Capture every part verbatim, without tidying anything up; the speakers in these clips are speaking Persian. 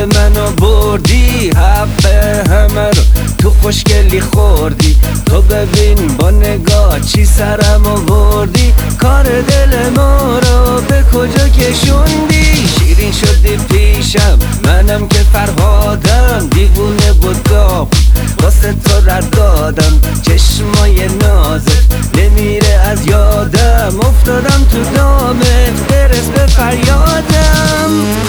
دل منو بردی، حق همه رو تو خوشگلی خوردی. تو ببین با نگاه چی سرم آوردی، کار دل ما رو به کجا کشوندی. شیرین شدی پیشم منم که فرهادم، دیوونه بودم واسه تو رد دادم. چشمای نازت نمیره از یادم، افتادم تو دامت برس به فریادم.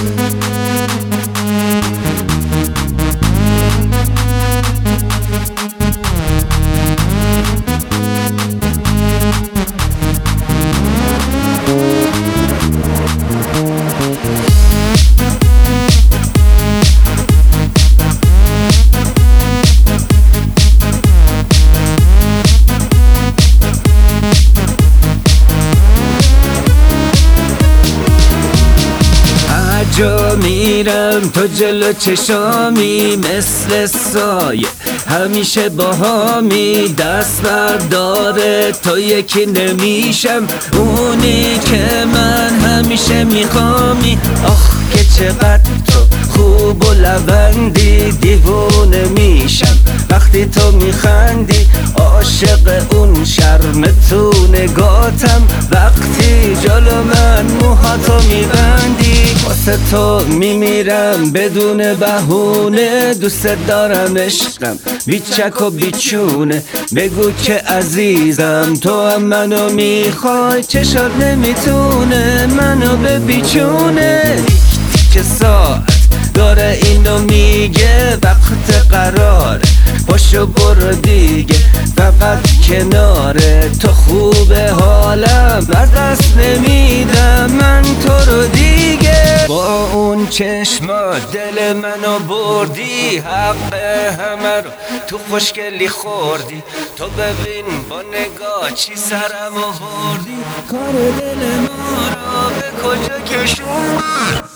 جا میرم تو جلو چشامی، مثل سایه همیشه باهامی. دست برداره تو یکی نمیشم، اونی که من همیشه میخوامی. آخ که چقدر تو خوب و لبندی، دیوونه میشم وقتی تو میخندی. عاشق اون شرم تو نگاتم، وقتی جلو من موهاتو میبندی. واسه تو میمیرم بدون بهونه، دوست دارم عشقم بیچک و بیچونه. بگو که عزیزم تو هم منو میخوای، چشات نمیتونه منو بپیچونه. تیک ساعت داره اینو میگه، وقت قراره پاشو برو دیگه. فقط کناره تو خوبه حالم، از دست نمیدم من تو رو دیگه. با اون چشما دل منو بردی، حق همه رو تو خوشگلی خوردی. تو ببین با نگاه چی سرم آوردی، کار دل ما رو به کجا کشوندی.